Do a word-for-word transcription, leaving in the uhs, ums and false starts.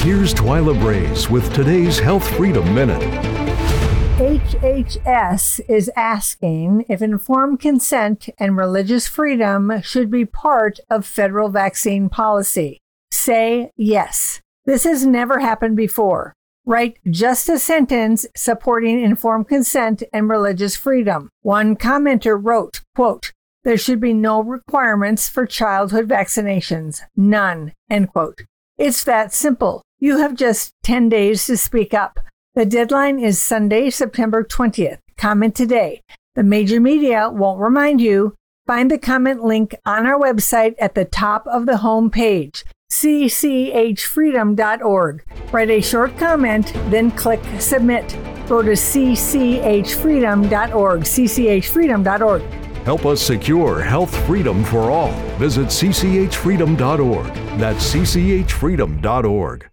Here's Twyla Braze with today's Health Freedom Minute. H H S is asking if informed consent and religious freedom should be part of federal vaccine policy. Say yes. This has never happened before. Write just a sentence supporting informed consent and religious freedom. One commenter wrote, quote, "There should be no requirements for childhood vaccinations. None," end quote. It's that simple. You have just ten days to speak up. The deadline is Sunday, September twentieth. Comment today. The major media won't remind you. Find the comment link on our website at the top of the home page, c c h freedom dot org. Write a short comment, then click Submit. Go to c c h freedom dot org, c c h freedom dot org. Help us secure health freedom for all. Visit c c h freedom dot org. That's c c h freedom dot org.